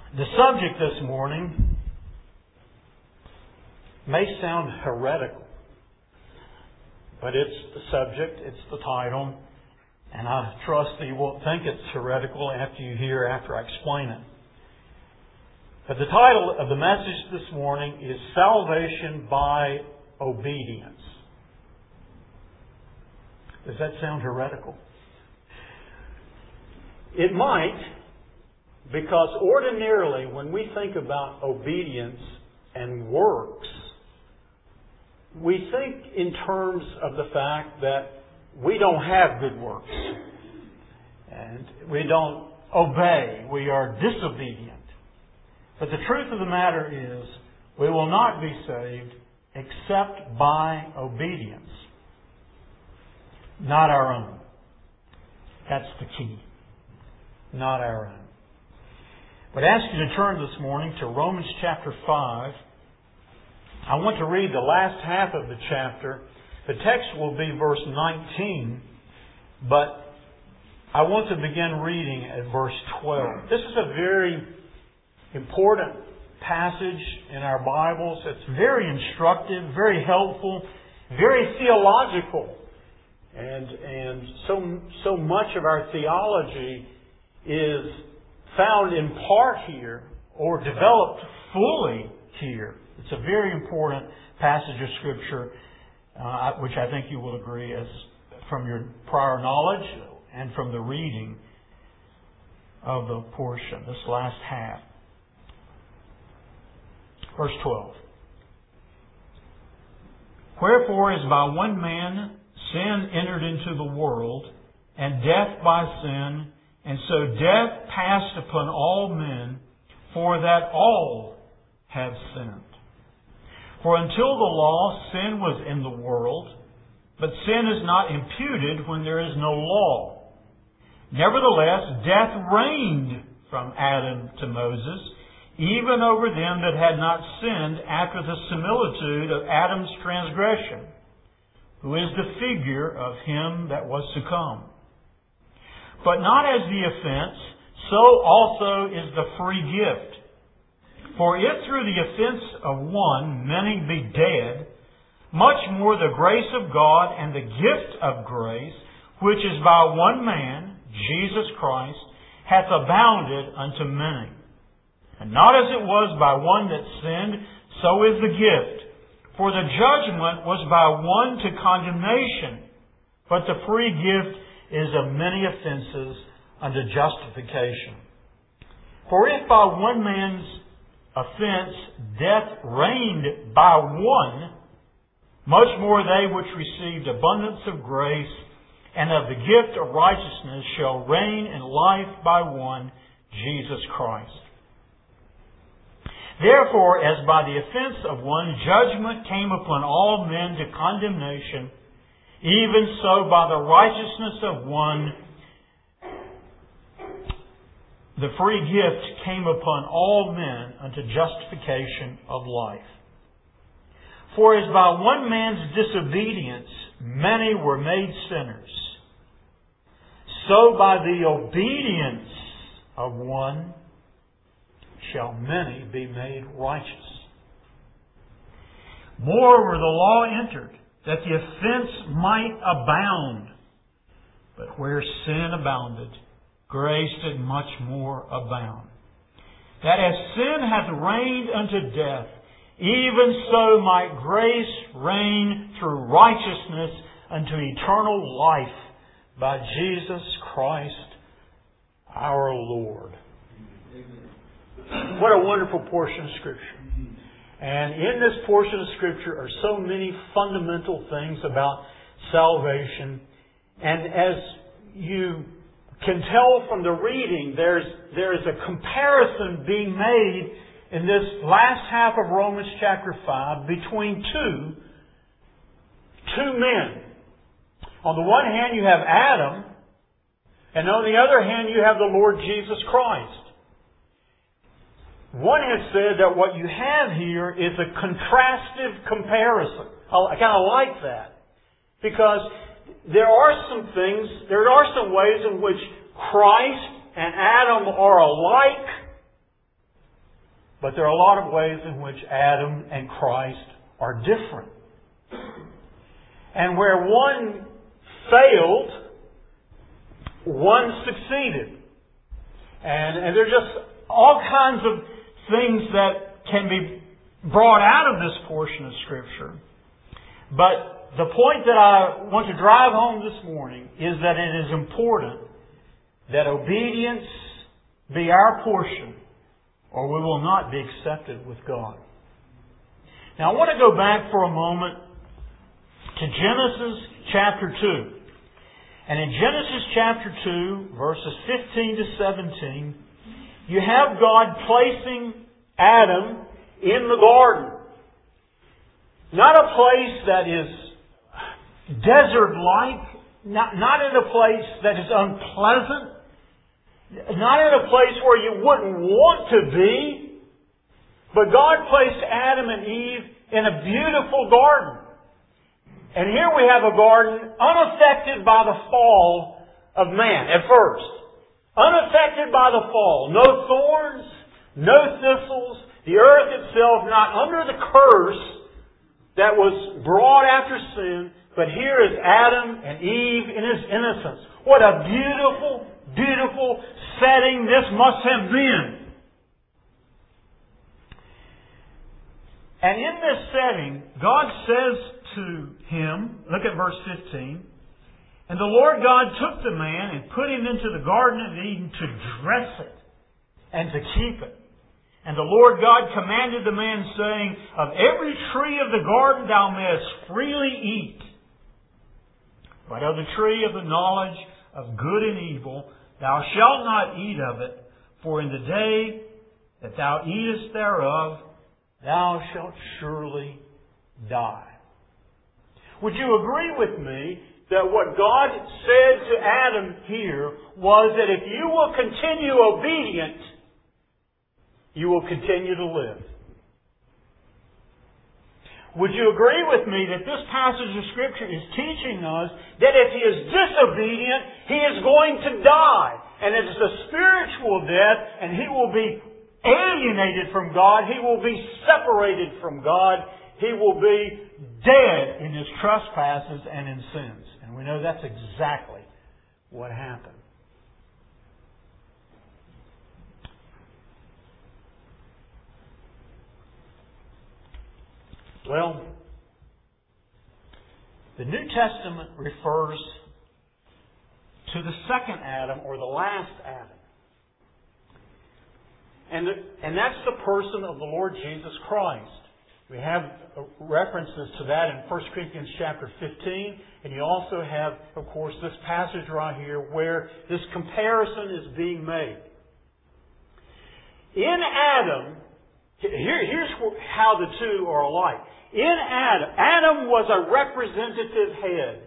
The subject this morning may sound heretical, but it's the subject, it's the title, and I trust that you won't think it's heretical after I explain it. But the title of the message this morning is Salvation by Obedience. Does that sound heretical? It might, because ordinarily when we think about obedience and works, we think in terms of the fact that we don't have good works and we don't obey, we are disobedient. But the truth of the matter is, we will not be saved except by obedience. Not our own. That's the key. Not our own. But I ask you to turn this morning to Romans chapter 5. I want to read the last half of the chapter. The text will be verse 19, but I want to begin reading at verse 12. This is a very important passage in our Bibles. It's very instructive, very helpful, very theological. And so much of our theology is found in part here or developed fully here. It's a very important passage of Scripture, which I think you will agree is from your prior knowledge and from the reading of the portion, this last half. Verse 12. Wherefore, as by one man sin entered into the world, and death by sin, and so death passed upon all men, for that all have sinned. For until the law, sin was in the world, but sin is not imputed when there is no law. Nevertheless, death reigned from Adam to Moses, even over them that had not sinned after the similitude of Adam's transgression, who is the figure of him that was to come. But not as the offense, so also is the free gift. For if through the offense of one many be dead, much more the grace of God and the gift of grace, which is by one man, Jesus Christ, hath abounded unto many. And not as it was by one that sinned, so is the gift. For the judgment was by one to condemnation, but the free gift is of many offenses unto justification. For if by one man's offense death reigned by one, much more they which received abundance of grace and of the gift of righteousness shall reign in life by one, Jesus Christ. Therefore, as by the offense of one judgment came upon all men to condemnation, even so by the righteousness of one the free gift came upon all men unto justification of life. For as by one man's disobedience many were made sinners, so by the obedience of one shall many be made righteous. Moreover, the law entered, that the offense might abound. But where sin abounded, grace did much more abound. That as sin hath reigned unto death, even so might grace reign through righteousness unto eternal life by Jesus Christ our Lord. What a wonderful portion of Scripture. And in this portion of Scripture are so many fundamental things about salvation. And as you can tell from the reading, there is a comparison being made in this last half of Romans chapter 5 between two men. On the one hand, you have Adam, and on the other hand, you have the Lord Jesus Christ. One has said that what you have here is a contrastive comparison. I kind of like that. Because there are some ways in which Christ and Adam are alike, But there are a lot of ways in which Adam and Christ are different. And where one failed, one succeeded. And there are just all kinds of things that can be brought out of this portion of Scripture. But the point that I want to drive home this morning is that it is important that obedience be our portion, or we will not be accepted with God. Now I want to go back for a moment to Genesis chapter 2. And in Genesis chapter 2, verses 15 to 17, you have God placing Adam in the garden. Not a place that is desert-like, not in a place that is unpleasant, not in a place where you wouldn't want to be, but God placed Adam and Eve in a beautiful garden. And here we have a garden unaffected by the fall of man at first. Unaffected by the fall. No thorns, no thistles, the earth itself not under the curse that was brought after sin, but here is Adam and Eve in his innocence. What a beautiful, beautiful setting this must have been. And in this setting, God says to him, look at verse 15, "And the Lord God took the man and put him into the Garden of Eden to dress it and to keep it. And the Lord God commanded the man, saying, Of every tree of the garden thou mayest freely eat, but of the tree of the knowledge of good and evil thou shalt not eat of it, for in the day that thou eatest thereof, thou shalt surely die." Would you agree with me that what God said to Adam here was that if you will continue obedient, you will continue to live? Would you agree with me that this passage of Scripture is teaching us that if he is disobedient, he is going to die? And it is a spiritual death, and he will be alienated from God. He will be separated from God. He will be dead in his trespasses and in sins. And we know that's exactly what happened. Well, the New Testament refers to the second Adam, or the last Adam. And that's the person of the Lord Jesus Christ. We have references to that in 1 Corinthians chapter 15. And you also have, of course, this passage right here where this comparison is being made. In Adam, here's how the two are alike. In Adam was a representative head.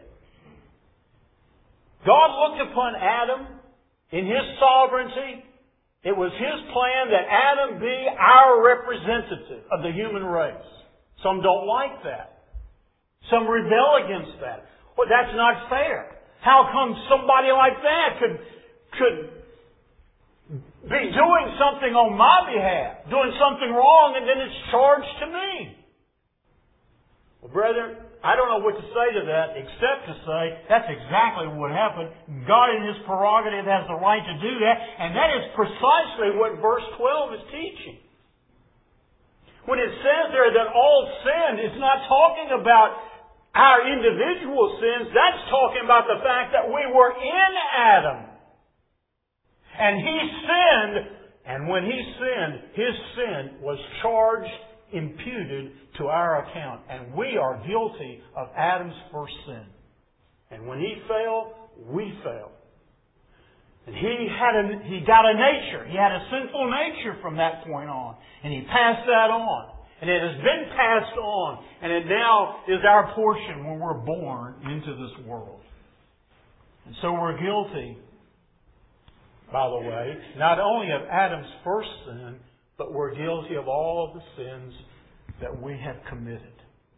God looked upon Adam in His sovereignty. It was His plan that Adam be our representative of the human race. Some don't like that. Some rebel against that. Well, that's not fair. How come somebody like that could be doing something on my behalf, doing something wrong, and then it's charged to me? Well, brethren, I don't know what to say to that except to say that's exactly what happened. God in His prerogative has the right to do that, and that is precisely what verse 12 is teaching. When it says there that all sinned, it's not talking about our individual sins. That's talking about the fact that we were in Adam. And he sinned, and when he sinned, his sin was charged, imputed to our account. And we are guilty of Adam's first sin. And when he fell, we fell. And he got a nature. He had a sinful nature from that point on. And he passed that on. And it has been passed on. And it now is our portion when we're born into this world. And so we're guilty, by the way, not only of Adam's first sin, but we're guilty of all of the sins that we have committed.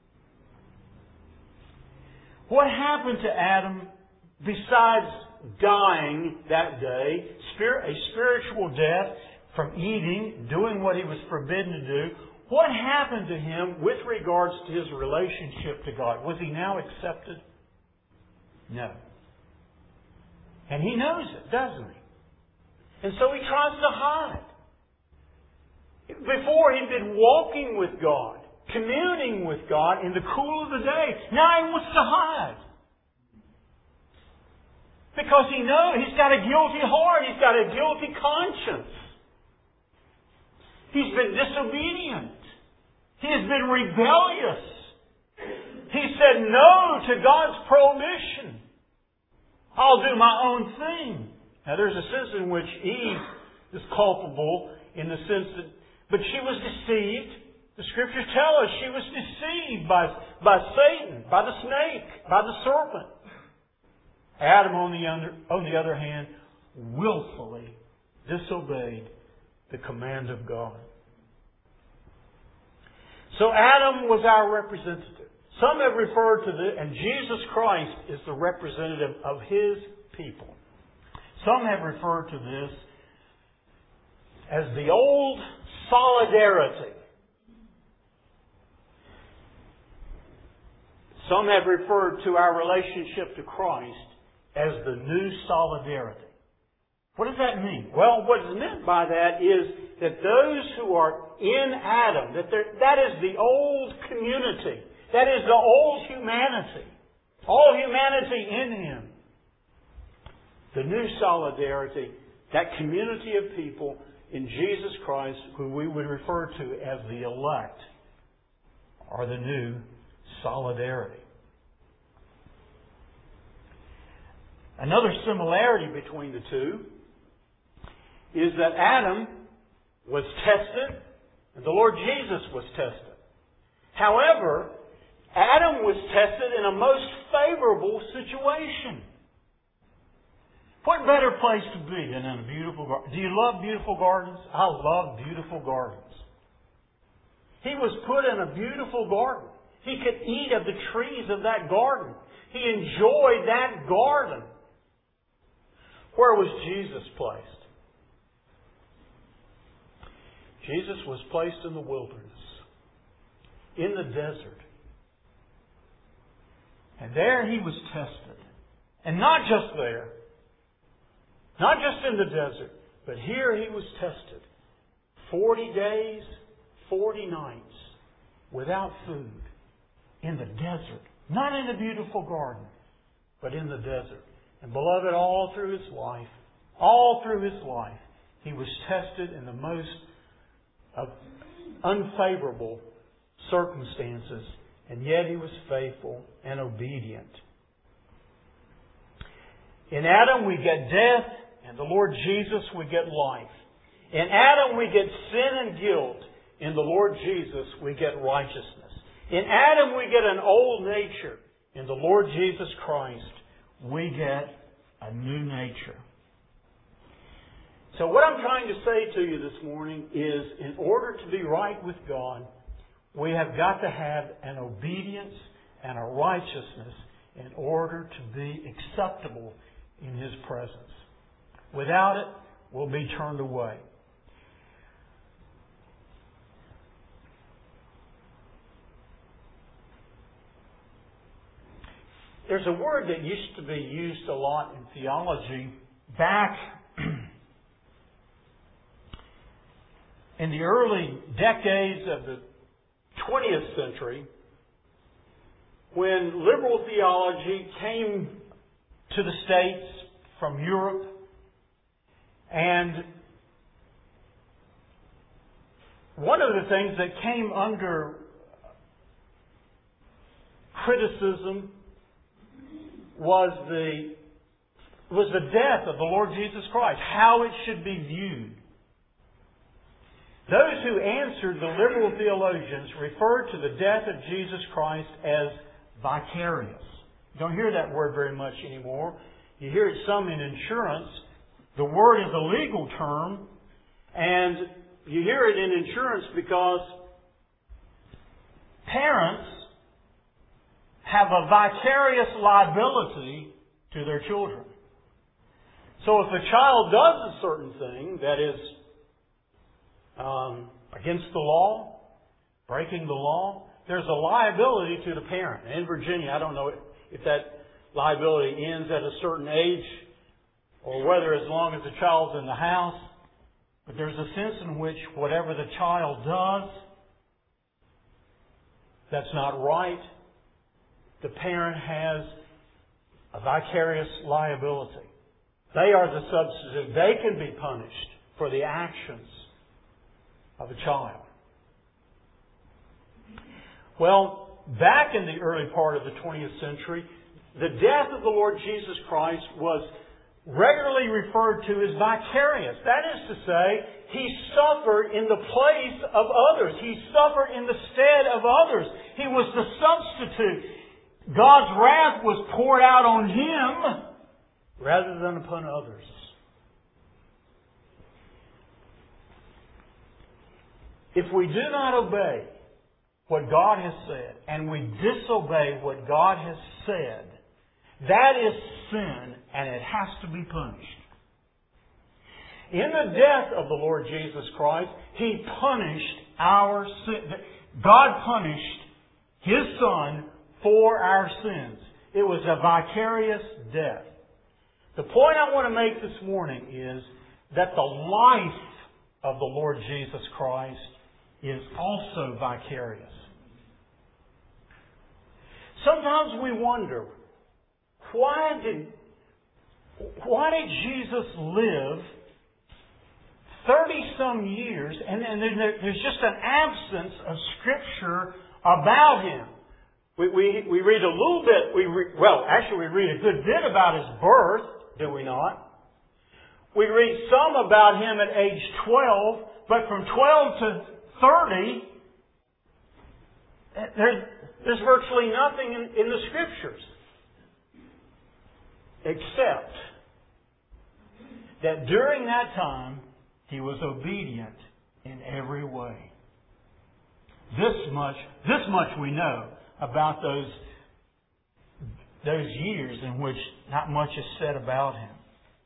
What happened to Adam besides dying that day, a spiritual death? from eating, doing what he was forbidden to do. What happened to him with regards to his relationship to God? Was he now accepted? No. And he knows it, doesn't he? And so he tries to hide. Before he'd been walking with God, communing with God in the cool of the day. Now he wants to hide. Because he knows he's got a guilty heart. He's got a guilty conscience. He's been disobedient. He has been rebellious. He said no to God's prohibition. I'll do my own thing. Now there's a sense in which Eve is culpable in the sense that, but she was deceived. The Scriptures tell us she was deceived by Satan, by the snake, by the serpent. Adam, on the other hand, willfully disobeyed the command of God. So Adam was our representative. Some have referred to this, and Jesus Christ is the representative of His people. Some have referred to this as the old solidarity. Some have referred to our relationship to Christ as the new solidarity. What does that mean? Well, what is meant by that is that those who are in Adam, that is the old community. That is the old humanity. All humanity in Him. The new solidarity, that community of people in Jesus Christ, who we would refer to as the elect, are the new solidarity. Another similarity between the two is that Adam was tested and the Lord Jesus was tested. However, Adam was tested in a most favorable situation. What better place to be than in a beautiful garden? Do you love beautiful gardens? I love beautiful gardens. He was put in a beautiful garden. He could eat of the trees of that garden. He enjoyed that garden. Where was Jesus placed? Jesus was placed in the wilderness, in the desert. And there He was tested. And not just there. Not just in the desert, but here He was tested. 40 days, 40 nights, without food, in the desert. Not in a beautiful garden, but in the desert. And beloved, all through His life, He was tested in the most unfavorable circumstances, and yet He was faithful and obedient. In Adam we get death, and the Lord Jesus we get life. In Adam we get sin and guilt. In the Lord Jesus we get righteousness. In Adam we get an old nature. In the Lord Jesus Christ we get a new nature. So what I'm trying to say to you this morning is, in order to be right with God, we have got to have an obedience and a righteousness in order to be acceptable in His presence. Without it, we'll be turned away. There's a word that used to be used a lot in theology back in the early decades of the 20th century, when liberal theology came to the States from Europe, and one of the things that came under criticism was the death of the Lord Jesus Christ, how it should be viewed. Those who answered the liberal theologians referred to the death of Jesus Christ as vicarious. You don't hear that word very much anymore. You hear it some in insurance. The word is a legal term, and you hear it in insurance because parents have a vicarious liability to their children. So if a child does a certain thing that is against the law, breaking the law, there's a liability to the parent. And in Virginia, I don't know if that liability ends at a certain age or whether as long as the child's in the house. But there's a sense in which whatever the child does that's not right, the parent has a vicarious liability. They are the substitute. They can be punished for the actions of a child. Well, back in the early part of the 20th century, the death of the Lord Jesus Christ was regularly referred to as vicarious. That is to say, He suffered in the place of others. He suffered in the stead of others. He was the substitute. God's wrath was poured out on Him rather than upon others. If we do not obey what God has said, and we disobey what God has said, that is sin, and it has to be punished. In the death of the Lord Jesus Christ, He punished our sin. God punished His Son for our sins. It was a vicarious death. The point I want to make this morning is that the life of the Lord Jesus Christ is also vicarious. Sometimes we wonder, why did Jesus live 30-some years and there's just an absence of Scripture about Him? We read a little bit, we read a good bit about His birth, do we not? We read some about Him at age 12, but from 12 to 30, there's virtually nothing in the Scriptures except that during that time He was obedient in every way. This much we know about those years in which not much is said about Him.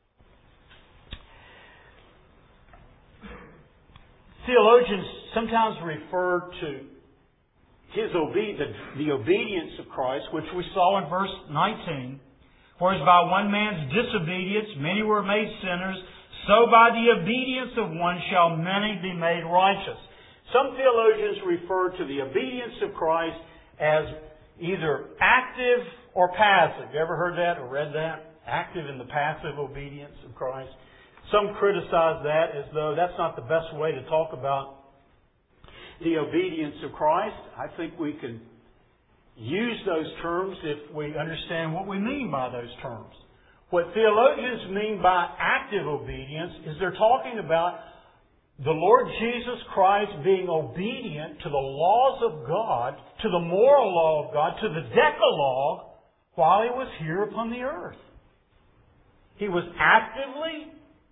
Theologians sometimes refer to the obedience of Christ, which we saw in verse 19. For as by one man's disobedience many were made sinners, so by the obedience of one shall many be made righteous. Some theologians refer to the obedience of Christ as either active or passive. You ever heard that or read that? Active and the passive obedience of Christ. Some criticize that as though that's not the best way to talk about the obedience of Christ. I think we can use those terms if we understand what we mean by those terms. What theologians mean by active obedience is they're talking about the Lord Jesus Christ being obedient to the laws of God, to the moral law of God, to the Decalogue, while He was here upon the earth. He was actively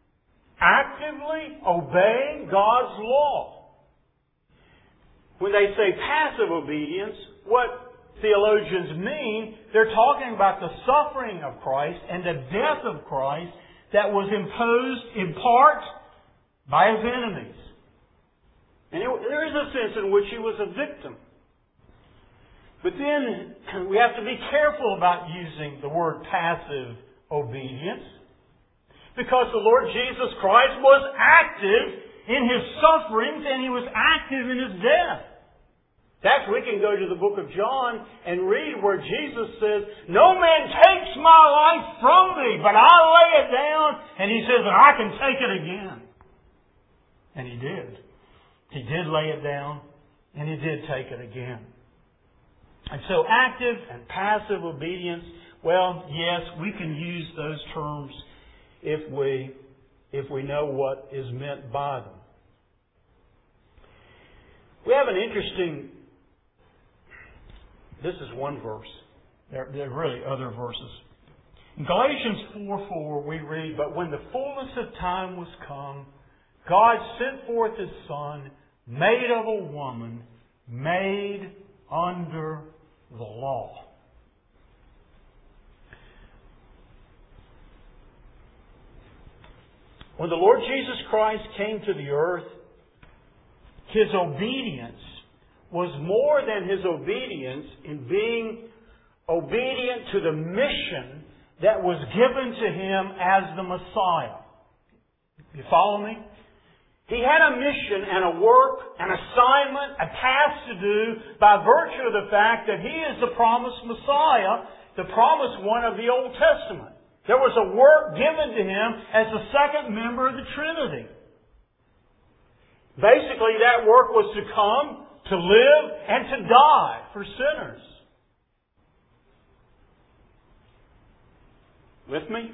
obeying God's law. When they say passive obedience, what theologians mean, they're talking about the suffering of Christ and the death of Christ that was imposed in part by His enemies. And there is a sense in which He was a victim. But then we have to be careful about using the word passive obedience, because the Lord Jesus Christ was active in His sufferings and He was active in His death. In fact, we can go to the book of John and read where Jesus says, "No man takes my life from me, but I lay it down," and He says, "and I can take it again." And He did. He did lay it down, and He did take it again. And so active and passive obedience, well, yes, we can use those terms if we know what is meant by them. We have an interesting, this is one verse. There are really other verses. In Galatians 4:4 we read, "But when the fullness of time was come, God sent forth His Son, made of a woman, made under the law." When the Lord Jesus Christ came to the earth, His obedience was more than His obedience in being obedient to the mission that was given to Him as the Messiah. You follow me? He had a mission and a work, an assignment, a task to do by virtue of the fact that He is the promised Messiah, the promised one of the Old Testament. There was a work given to Him as the second member of the Trinity. Basically, that work was to come, to live, and to die for sinners. With me?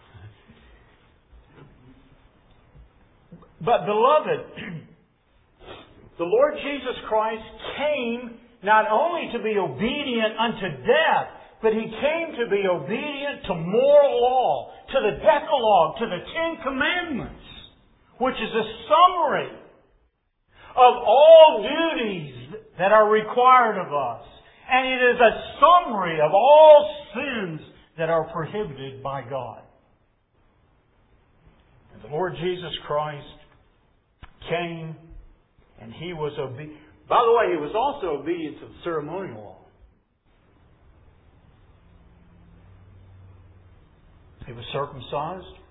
But beloved, the Lord Jesus Christ came not only to be obedient unto death, but He came to be obedient to moral law, to the Decalogue, to the Ten Commandments, which is a summary of all duties that are required of us. And it is a summary of all sins that are prohibited by God. And the Lord Jesus Christ came and He was obedient. By the way, He was also obedient to the ceremonial law. He was circumcised.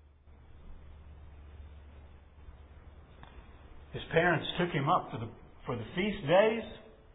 His parents took Him up for the feast days.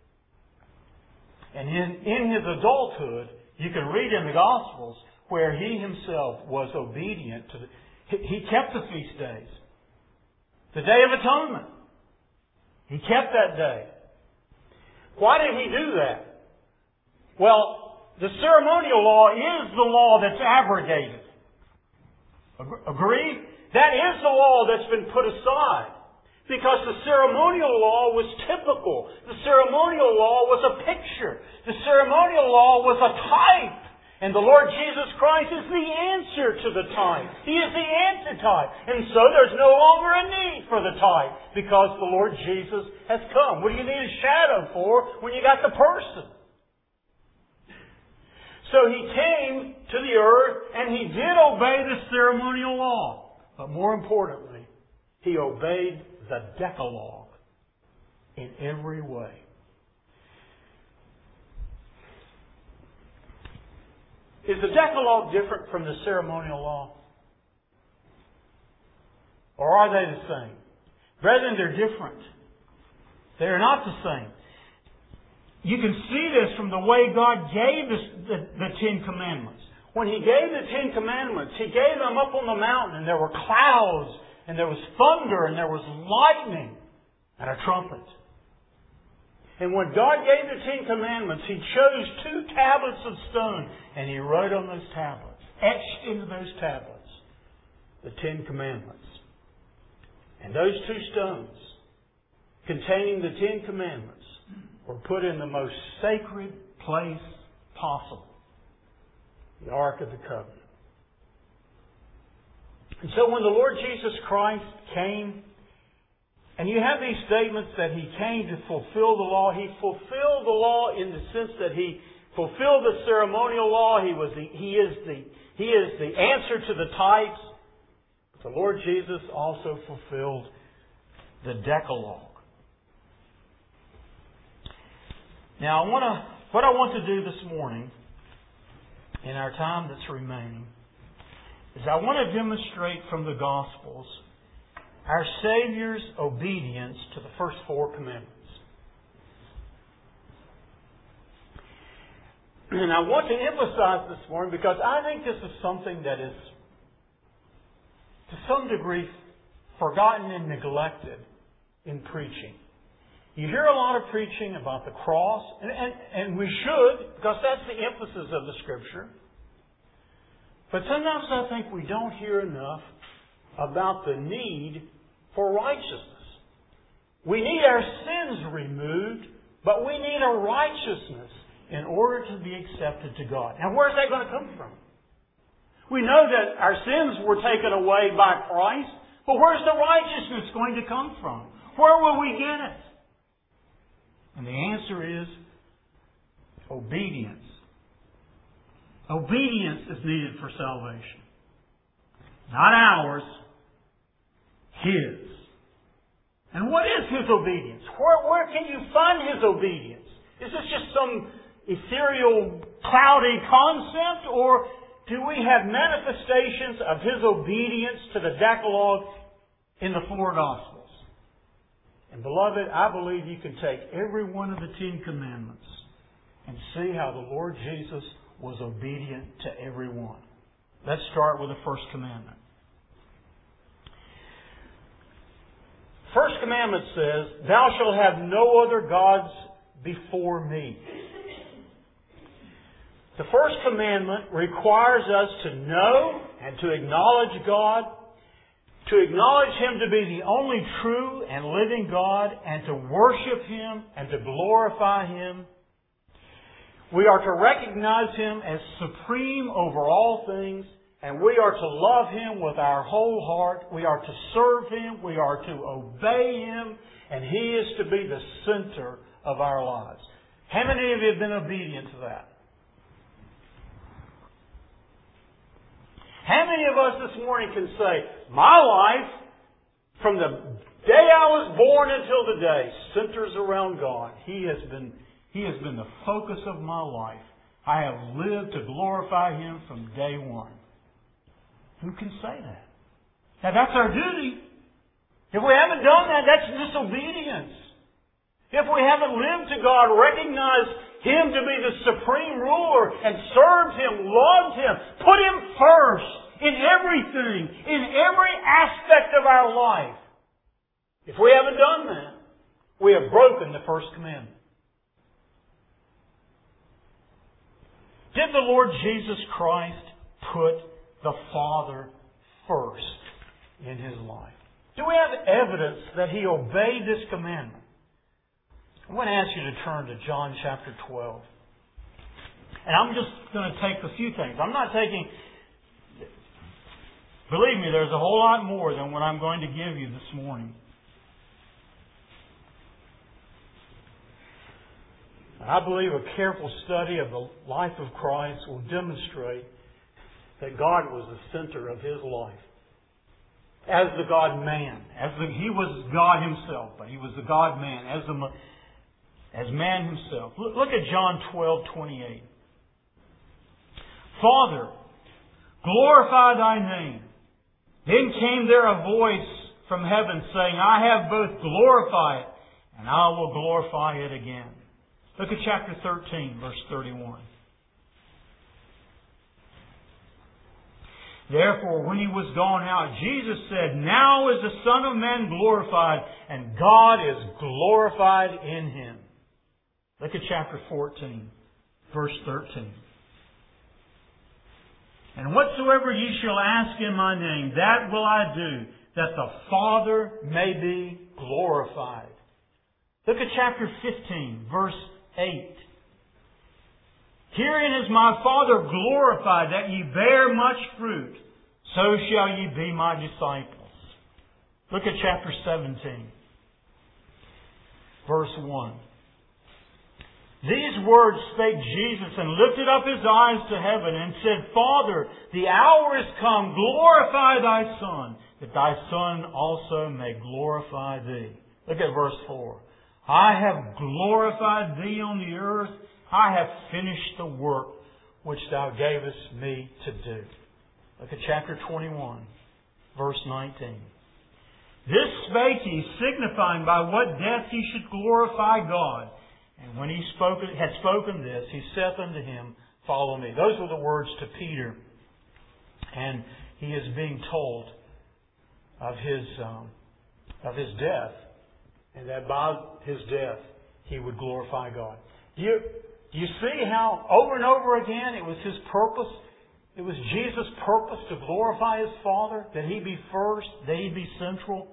And in His adulthood, you can read in the Gospels where He Himself was obedient to He kept the feast days. The Day of Atonement. He kept that day. Why did He do that? Well, the ceremonial law is the law that's abrogated. Agree? That is the law that's been put aside. Because the ceremonial law was typical. The ceremonial law was a picture. The ceremonial law was a type. And the Lord Jesus Christ is the answer to the type. He is the antitype. And so there's no longer a need for the type because the Lord Jesus has come. What do you need a shadow for when you got the person? So He came to the earth and He did obey the ceremonial law. But more importantly, He obeyed the Decalogue in every way. Is the Decalogue different from the ceremonial law? Or are they the same? Brethren, they're different. They're not the same. You can see this from the way God gave us the Ten Commandments. When He gave the Ten Commandments, He gave them up on the mountain, and there were clouds, and there was thunder, and there was lightning, and a trumpet. And when God gave the Ten Commandments, He chose 2 tablets of stone, and He wrote on those tablets, etched into those tablets, the Ten Commandments. And those 2 stones, containing the Ten Commandments, were put in the most sacred place possible, the Ark of the Covenant. And so when the Lord Jesus Christ came, and you have these statements that He came to fulfill the law. He fulfilled the law in the sense that He fulfilled the ceremonial law. He is the answer to the types. But the Lord Jesus also fulfilled the Decalogue. Now, what I want to do this morning, in our time that's remaining, is I want to demonstrate from the Gospels our Savior's obedience to the first 4 commandments. And I want to emphasize this morning because I think this is something that is, to some degree, forgotten and neglected in preaching. You hear a lot of preaching about the cross, and we should, because that's the emphasis of the Scripture. But sometimes I think we don't hear enough about the need for righteousness. We need our sins removed, but we need a righteousness in order to be accepted to God. Now, where's that going to come from? We know that our sins were taken away by Christ, but where's the righteousness going to come from? Where will we get it? And the answer is obedience. Obedience is needed for salvation. Not ours, His. And what is His obedience? Where can you find His obedience? Is this just some ethereal, cloudy concept, or do we have manifestations of His obedience to the Decalogue in the four Gospels? And beloved, I believe you can take every one of the 10 Commandments and see how the Lord Jesus was obedient to every one. Let's start with the first commandment. First commandment says, "Thou shalt have no other gods before me." The first commandment requires us to know and to acknowledge God, to acknowledge Him to be the only true and living God, and to worship Him and to glorify Him. We are to recognize Him as supreme over all things, and we are to love Him with our whole heart. We are to serve Him. We are to obey Him, and He is to be the center of our lives. How many of you have been obedient to that? How many of us this morning can say, my life, from the day I was born until today, centers around God. He has been the focus of my life. I have lived to glorify Him from day one. Who can say that? Now that's our duty. If we haven't done that, that's disobedience. If we haven't lived to God, recognized Him to be the supreme ruler, and served Him, loved Him, put Him first in everything, in every aspect of our life. If we haven't done that, we have broken the first commandment. Did the Lord Jesus Christ put the Father first in His life? Do we have evidence that He obeyed this commandment? I want to ask you to turn to John chapter 12. And I'm just going to take a few things. I'm not taking... Believe me, there's a whole lot more than what I'm going to give you this morning. I believe a careful study of the life of Christ will demonstrate that God was the center of His life. As the God-man. He was God Himself, but He was the God-man. As man Himself. Look at John 12:28. Father, glorify Thy name. Then came there a voice from heaven saying, I have both glorified it, and I will glorify it again. Look at chapter 13, verse 31. Therefore, when He was gone out, Jesus said, Now is the Son of Man glorified, and God is glorified in Him. Look at chapter 14, verse 13. And whatsoever ye shall ask in my name, that will I do, that the Father may be glorified. Look at chapter 15, verse 8. Herein is my Father glorified, that ye bear much fruit, so shall ye be my disciples. Look at chapter 17, verse 1. These words spake Jesus, and lifted up His eyes to heaven, and said, Father, the hour is come, glorify Thy Son, that Thy Son also may glorify Thee. Look at verse 4. I have glorified Thee on the earth. I have finished the work which Thou gavest me to do. Look at chapter 21, verse 19. This spake He, signifying by what death He should glorify God. And when He had spoken this, He saith unto him, Follow me. Those were the words to Peter. And he is being told of his death, and that by His death he would glorify God. Do you see how over and over again it was His purpose? It was Jesus' purpose to glorify His Father, that He be first, that He be central.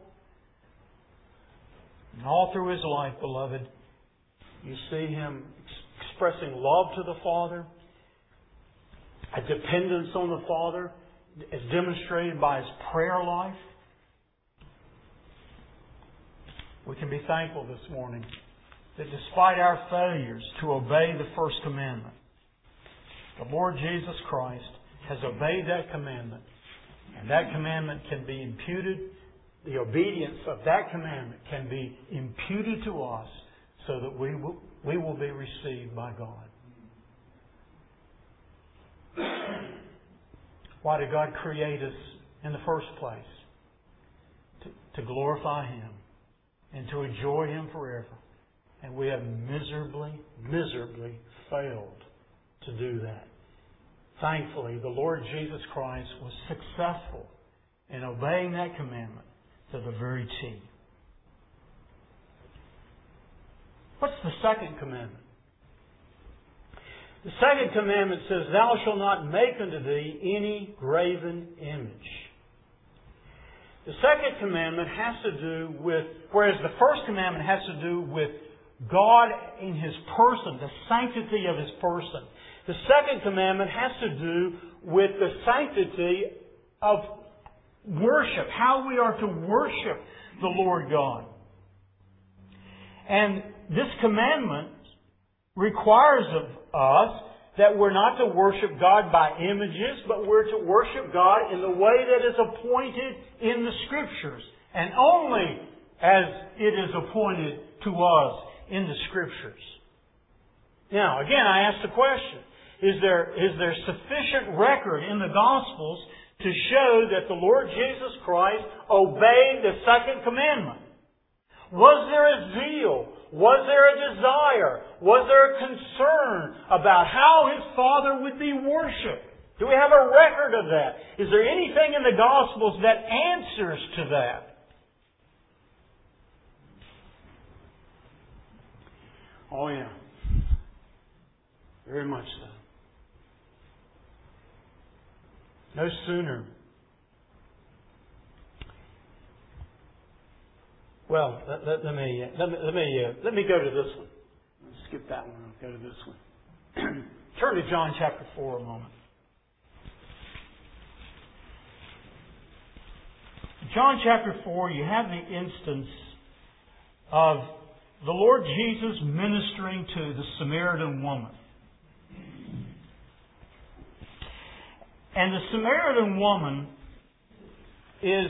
And all through His life, beloved, you see Him expressing love to the Father, a dependence on the Father, as demonstrated by His prayer life. We can be thankful this morning that despite our failures to obey the first commandment, the Lord Jesus Christ has obeyed that commandment, and that commandment can be imputed the obedience of that commandment can be imputed to us so that we will be received by God. Why did God create us in the first place? To glorify Him and to enjoy Him forever. And we have miserably failed to do that. Thankfully, the Lord Jesus Christ was successful in obeying that commandment to the very T. What's the second commandment? The second commandment says, Thou shalt not make unto thee any graven image. The second commandment has to do with, whereas the first commandment has to do with God in His person, the sanctity of His person. The second commandment has to do with the sanctity of worship, how we are to worship the Lord God. And this commandment requires of us that we're not to worship God by images, but we're to worship God in the way that is appointed in the Scriptures, and only as it is appointed to us in the Scriptures. Now, again, I ask the question, is there sufficient record in the Gospels to show that the Lord Jesus Christ obeyed the second commandment? Was there a zeal? Was there a desire? Was there a concern about how His Father would be worshipped? Do we have a record of that? Is there anything in the Gospels that answers to that? Oh yeah. Very much so. No sooner. Well, let me go to this one. Let's skip that one. I'll go to this one. Turn to John chapter 4 a moment. John chapter 4, you have the instance of the Lord Jesus ministering to the Samaritan woman. And the Samaritan woman is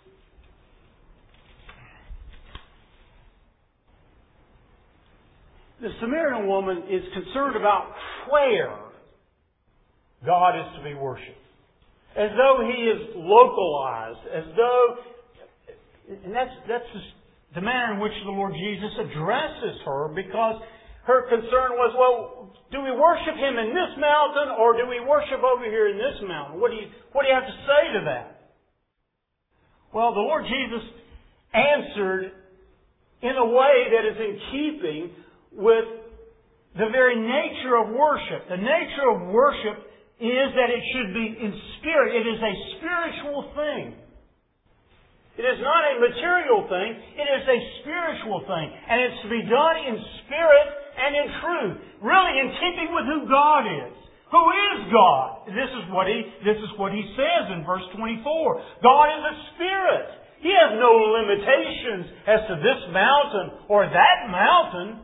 concerned about where God is to be worshipped. As though He is localized. As though... And that's just the manner in which the Lord Jesus addresses her, because her concern was, well, do we worship Him in this mountain, or do we worship over here in this mountain? What do you have to say to that? Well, the Lord Jesus answered in a way that is in keeping with the very nature of worship. The nature of worship is that it should be in spirit. It is a spiritual thing. It is not a material thing. It is a spiritual thing. And it's to be done in spirit and in truth. Really in keeping with who God is. Who is God? This is what He says in verse 24. God is a spirit. He has no limitations as to this mountain or that mountain.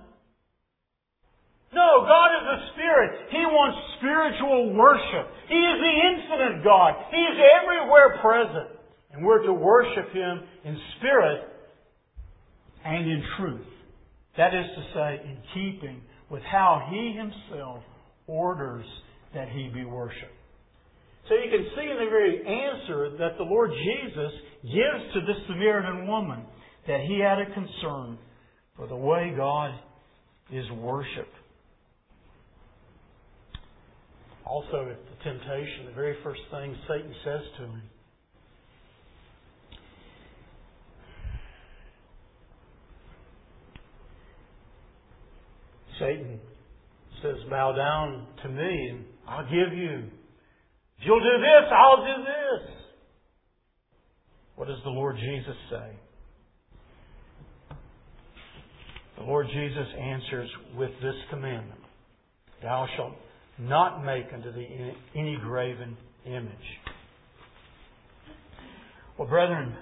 No, God is a spirit. He wants spiritual worship. He is the infinite God. He is everywhere present. And we're to worship Him in spirit and in truth. That is to say, in keeping with how He Himself orders that He be worshipped. So you can see in the very answer that the Lord Jesus gives to this Samaritan woman that He had a concern for the way God is worshipped. Also, at the temptation, the very first thing Satan says to him, Satan says, bow down to me and I'll give you. If you'll do this, I'll do this. What does the Lord Jesus say? The Lord Jesus answers with this commandment. Thou shalt not make unto thee any graven image. Well, brethren,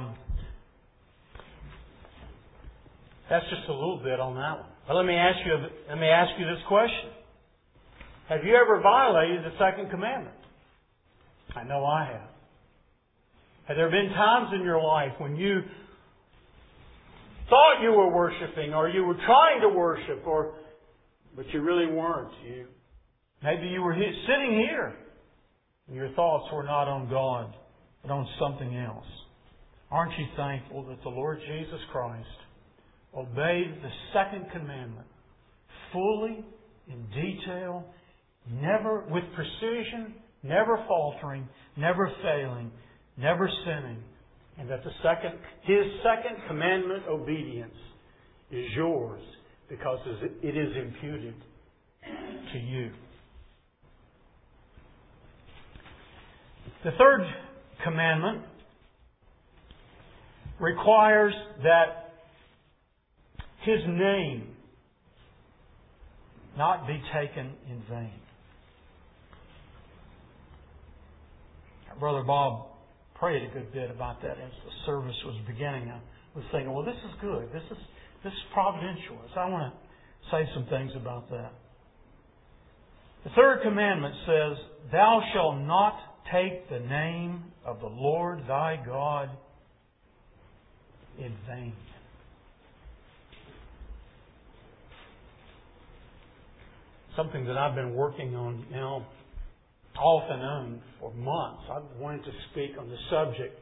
that's just a little bit on that one. But let me ask you this question. Have you ever violated the second commandment? I know I have. Have there been times in your life when you thought you were worshiping, or you were trying to worship, but you really weren't? Maybe you were sitting here and your thoughts were not on God, but on something else. Aren't you thankful that the Lord Jesus Christ obeyed the second commandment fully, in detail, never with precision, never faltering, never failing, never sinning, and that His second commandment obedience is yours because it is imputed to you. The third commandment requires that His name not be taken in vain. Brother Bob prayed a good bit about that as the service was beginning. I was thinking, well, this is good. This is providential. So I want to say some things about that. The third commandment says, "Thou shalt not take the name of the Lord thy God in vain." Something that I've been working on now off and on for months. I've wanted to speak on the subject,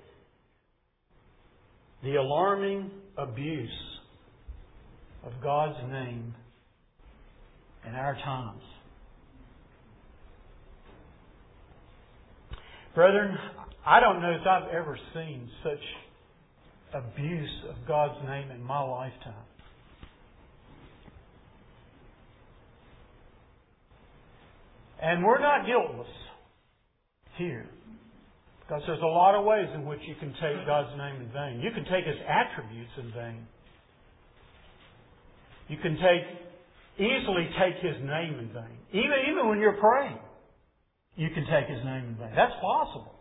the alarming abuse of God's name in our times. Brethren, I don't know if I've ever seen such abuse of God's name in my lifetime. And we're not guiltless here. Because there's a lot of ways in which you can take God's name in vain. You can take His attributes in vain. You can easily take His name in vain. Even when you're praying, you can take His name in vain. That's possible.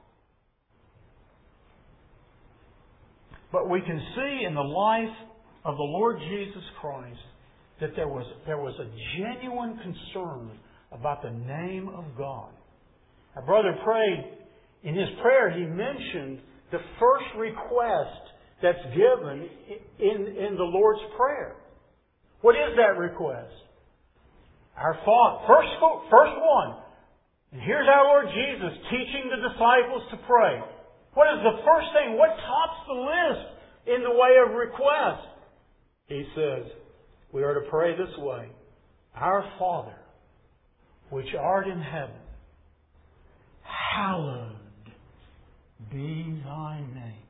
But we can see in the life of the Lord Jesus Christ that there was a genuine concern about the name of God. Our brother prayed, in his prayer he mentioned the first request that's given in the Lord's Prayer. What is that request? Our Father. First one. And here's our Lord Jesus teaching the disciples to pray. What is the first thing? What tops the list in the way of request? He says, we are to pray this way. Our Father, which art in heaven, hallowed be thy name.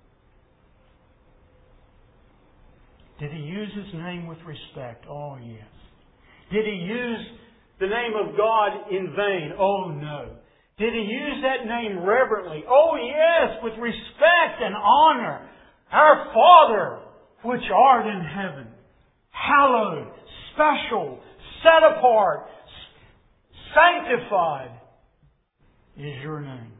Did He use His name with respect? Oh, yes. Did He use the name of God in vain? Oh, no. Did He use that name reverently? Oh, yes, with respect and honor. Our Father, which art in heaven, hallowed, special, set apart, sanctified is your name.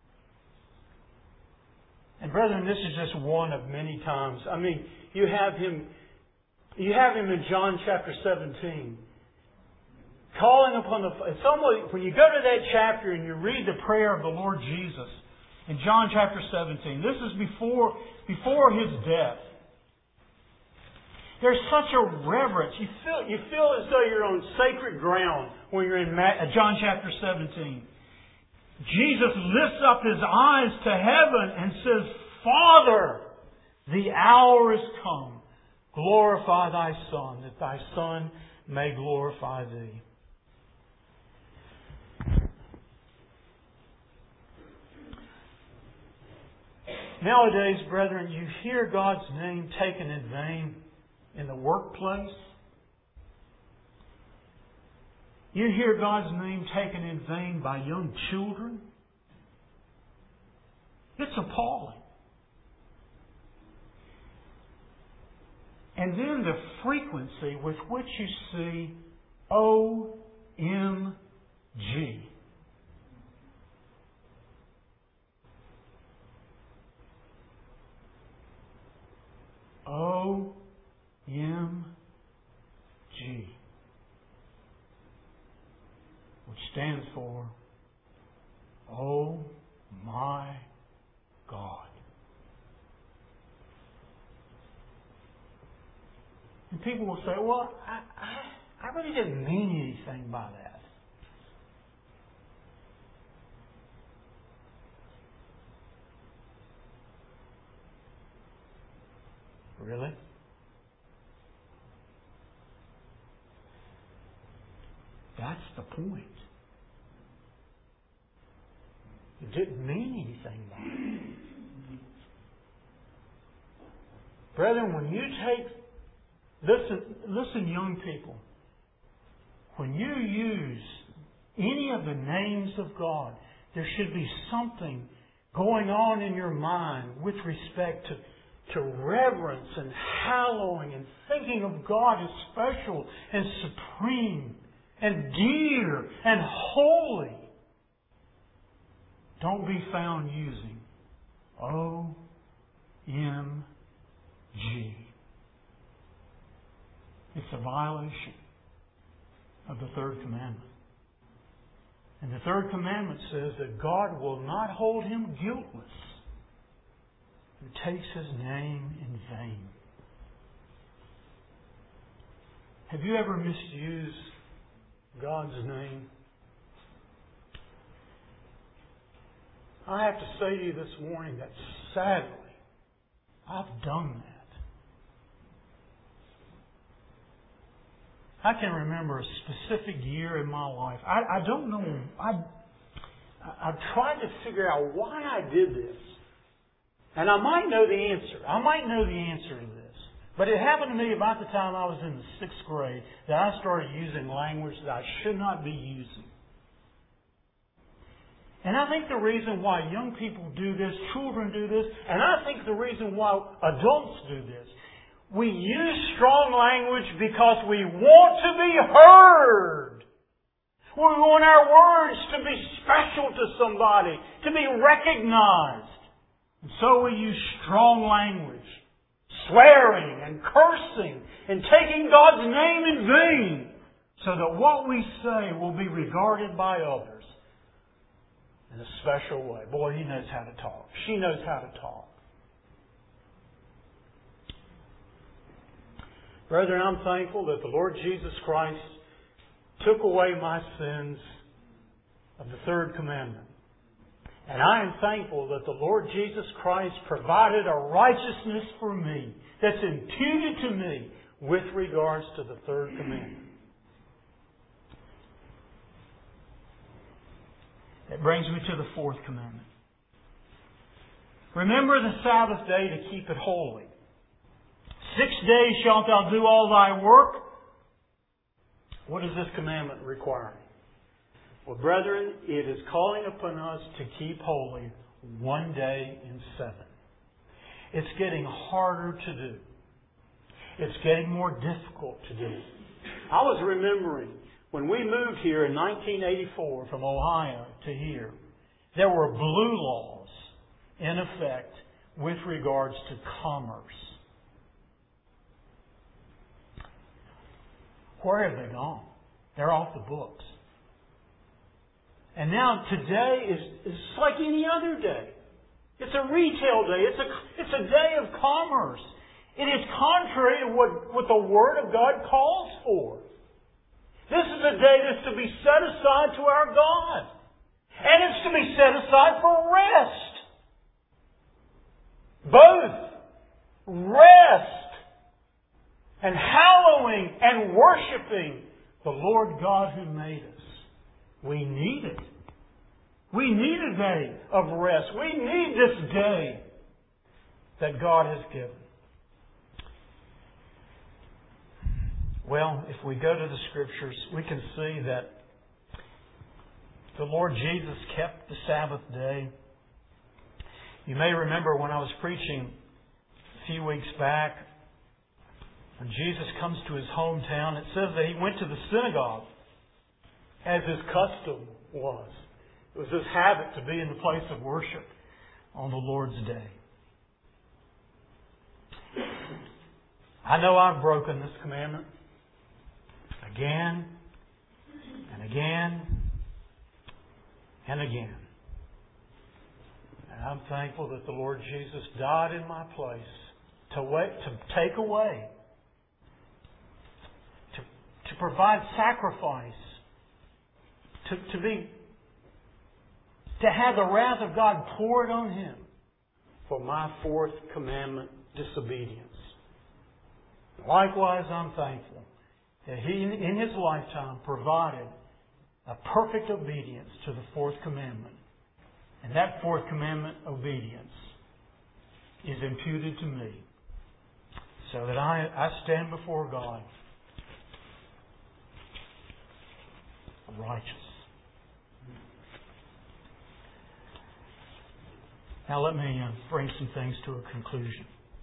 And brethren, this is just one of many times. I mean, you have Him in John chapter 17. Calling upon it's almost, when you go to that chapter and you read the prayer of the Lord Jesus in John chapter 17, this is before His death. There's such a reverence. You feel as though you're on sacred ground when you're in John chapter 17. Jesus lifts up His eyes to heaven and says, Father, the hour is come. Glorify Thy Son, that Thy Son may glorify Thee. Nowadays, brethren, you hear God's name taken in vain in the workplace. You hear God's name taken in vain by young children. It's appalling. And then the frequency with which you see OMG. OMG. Which stands for, oh my God. And people will say, well, I really didn't mean anything by that. Really? That's the point. You didn't mean anything by it. Brethren, when you listen, young people, when you use any of the names of God, there should be something going on in your mind with respect to reverence and hallowing and thinking of God as special and supreme and dear and holy. Don't be found using O-M-G. It's a violation of the third commandment. And the third commandment says that God will not hold him guiltless who takes his name in vain. Have you ever misused God's name? I have to say to you this morning that sadly, I've done that. I can remember a specific year in my life. I don't know. I've tried to figure out why I did this. And I might know the answer. I might know the answer to this. But it happened to me about the time I was in the 6th grade that I started using language that I should not be using. And I think the reason why young people do this, children do this, and I think the reason why adults do this, we use strong language because we want to be heard. We want our words to be special to somebody, to be recognized. And so we use strong language, swearing and cursing and taking God's name in vain, so that what we say will be regarded by others in a special way. Boy, he knows how to talk. She knows how to talk. Brethren, I'm thankful that the Lord Jesus Christ took away my sins of the third commandment. And I am thankful that the Lord Jesus Christ provided a righteousness for me that's imputed to me with regards to the third commandment. That brings me to the fourth commandment. Remember the Sabbath day to keep it holy. 6 days shalt thou do all thy work. What is this commandment requiring? Well, brethren, it is calling upon us to keep holy 1 day in 7. It's getting harder to do. It's getting more difficult to do. I was remembering when we moved here in 1984 from Ohio to here, there were blue laws in effect with regards to commerce. Where have they gone? They're off the books. And now today is like any other day. It's a retail day. It's a day of commerce. It is contrary to what the Word of God calls for. This is a day that's to be set aside to our God. And it's to be set aside for rest. Both rest and hallowing and worshiping the Lord God who made us. We need it. We need a day of rest. We need this day that God has given. Well, if we go to the Scriptures, we can see that the Lord Jesus kept the Sabbath day. You may remember when I was preaching a few weeks back, when Jesus comes to his hometown, it says that he went to the synagogue as his custom was. It was his habit to be in the place of worship on the Lord's day. I know I've broken this commandment again and again and again. And I'm thankful that the Lord Jesus died in my place to take away, to provide sacrifice, to have the wrath of God poured on Him for my fourth commandment disobedience. Likewise, I'm thankful that He, in His lifetime, provided a perfect obedience to the fourth commandment. And that fourth commandment obedience is imputed to me, so that I stand before God righteous. Now let me bring some things to a conclusion.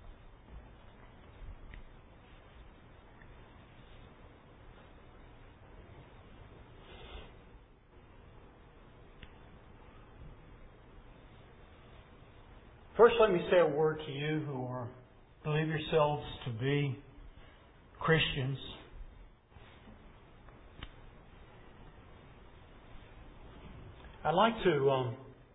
First, let me say a word to you who believe yourselves to be Christians. I'd like to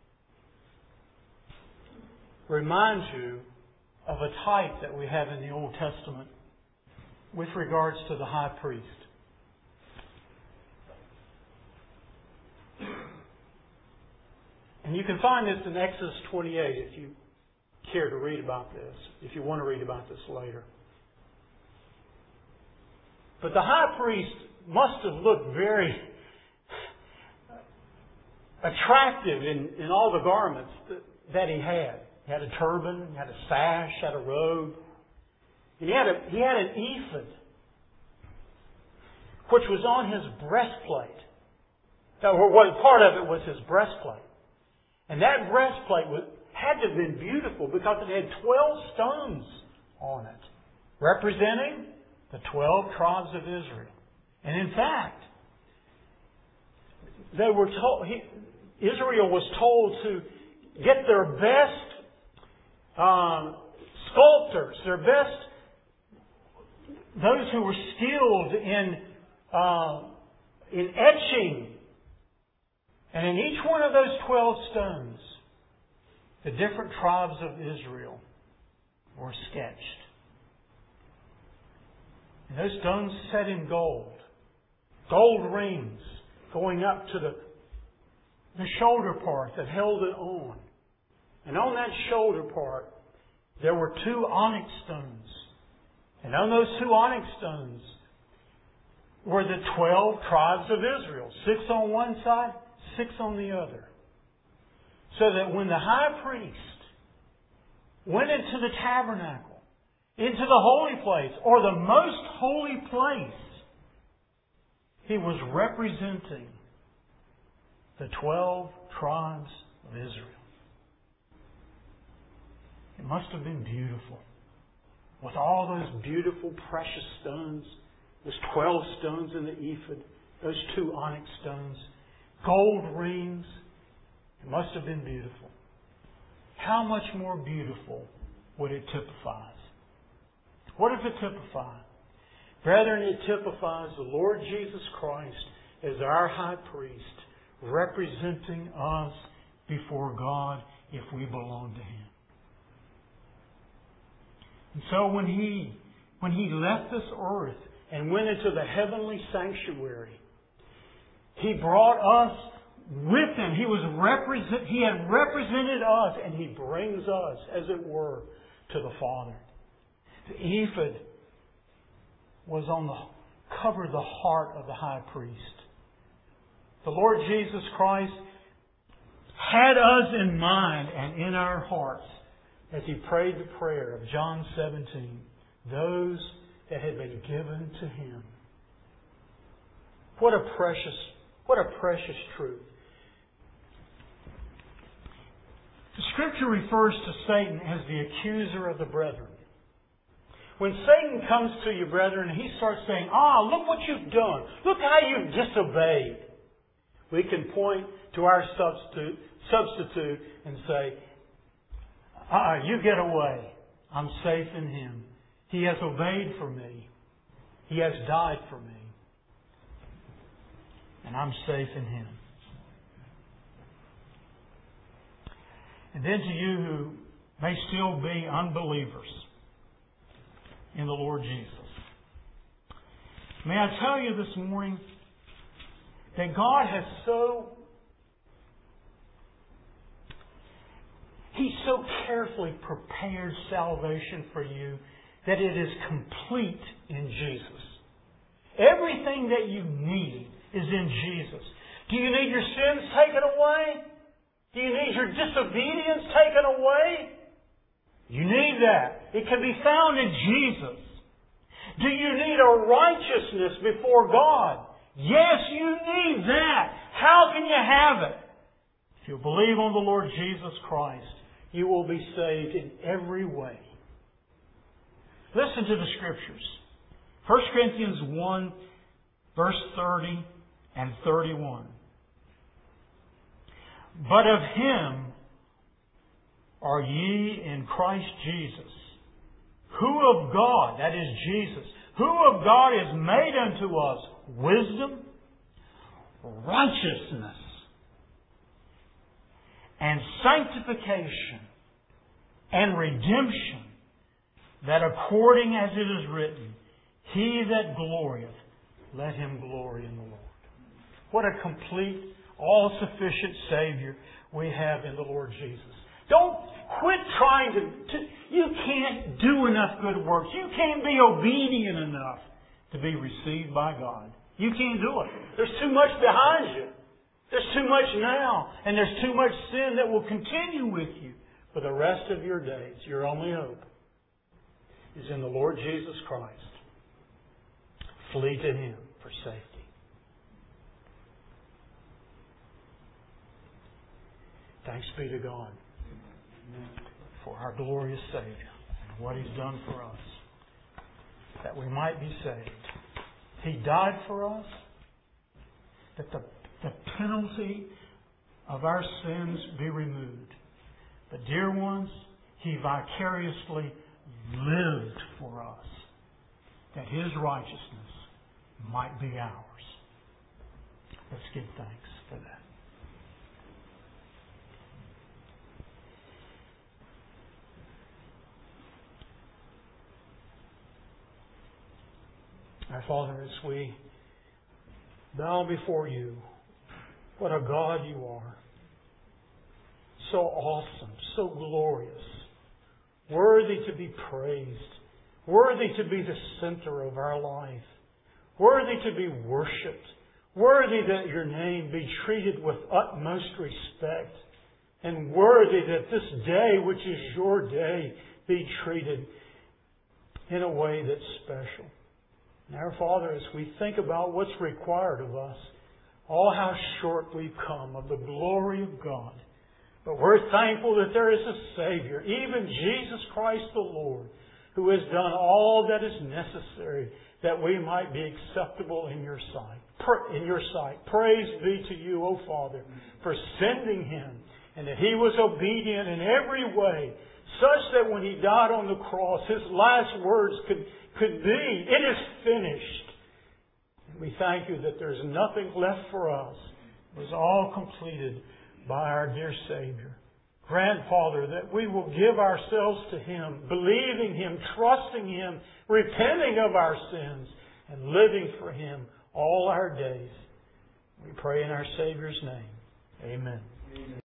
remind you of a type that we have in the Old Testament with regards to the high priest. And you can find this in Exodus 28 if you care to read about this, if you want to read about this later. But the high priest must have looked very attractive in all the garments that he had. He had a turban, he had a sash, had a robe. And he had an ephod, which was on his breastplate. Part of it was his breastplate. And that breastplate had to have been beautiful because it had 12 stones on it, representing the 12 tribes of Israel. And in fact, Israel was told to get their best sculptors, those who were skilled in etching. And in each one of those 12 stones, the different tribes of Israel were sketched. And those stones set in gold. Gold rings going up to the shoulder part that held it on. And on that shoulder part, there were 2 onyx stones. And on those 2 onyx stones were the 12 tribes of Israel. 6 on one side, 6 on the other. So that when the high priest went into the tabernacle, into the holy place, or the most holy place, he was representing the 12 tribes of Israel. It must have been beautiful. With all those beautiful, precious stones, those 12 stones in the ephod, those 2 onyx stones, gold rings. It must have been beautiful. How much more beautiful would it typify? What does it typify? Brethren, it typifies the Lord Jesus Christ as our high priest, representing us before God if we belong to Him. And so when He left this earth and went into the heavenly sanctuary, He brought us with Him. He had represented us, and He brings us, as it were, to the Father. The ephod covered the heart of the high priest. The Lord Jesus Christ had us in mind and in our hearts as He prayed the prayer of John 17, those that had been given to Him. What a precious truth. The Scripture refers to Satan as the accuser of the brethren. When Satan comes to you, brethren, and he starts saying, look what you've done. Look how you've disobeyed. We can point to our substitute and say, you get away. I'm safe in Him. He has obeyed for me. He has died for me. And I'm safe in Him. And then to you who may still be unbelievers in the Lord Jesus. May I tell you this morning that God has He so carefully prepared salvation for you that it is complete in Jesus. Everything that you need is in Jesus. Do you need your sins taken away? Do you need your disobedience taken away? You need that. It can be found in Jesus. Do you need a righteousness before God? Yes, you need that. How can you have it? If you believe on the Lord Jesus Christ, you will be saved in every way. Listen to the Scriptures. 1 Corinthians 1, verse 30 and 31. But of Him are ye in Christ Jesus, who of God, that is Jesus, who of God is made unto us wisdom, righteousness, and sanctification, and redemption, that according as it is written, He that glorieth, let him glory in the Lord. What a complete, all-sufficient Savior we have in the Lord Jesus. Don't quit trying to... You can't do enough good works. You can't be obedient enough to be received by God. You can't do it. There's too much behind you. There's too much now. And there's too much sin that will continue with you for the rest of your days. Your only hope is in the Lord Jesus Christ. Flee to Him for safety. Thanks be to God for our glorious Savior and what He's done for us, that we might be saved. He died for us, that the penalty of our sins be removed. But dear ones, He vicariously lived for us, that His righteousness might be ours. Let's give thanks for that. Our Father, as we bow before You, what a God You are. So awesome, so glorious, worthy to be praised, worthy to be the center of our life, worthy to be worshipped, worthy that Your name be treated with utmost respect, and worthy that this day, which is Your day, be treated in a way that's special. And our Father, as we think about what's required of us, oh, how short we've come of the glory of God. But we're thankful that there is a Savior, even Jesus Christ the Lord, who has done all that is necessary that we might be acceptable in Your sight. Praise be to You, O Father, for sending Him, and that He was obedient in every way, such that when He died on the cross, His last words could be, "It is finished." And we thank You that there's nothing left for us. It was all completed by our dear Savior. Grant, Father, that we will give ourselves to Him, believing Him, trusting Him, repenting of our sins, and living for Him all our days. We pray in our Savior's name. Amen.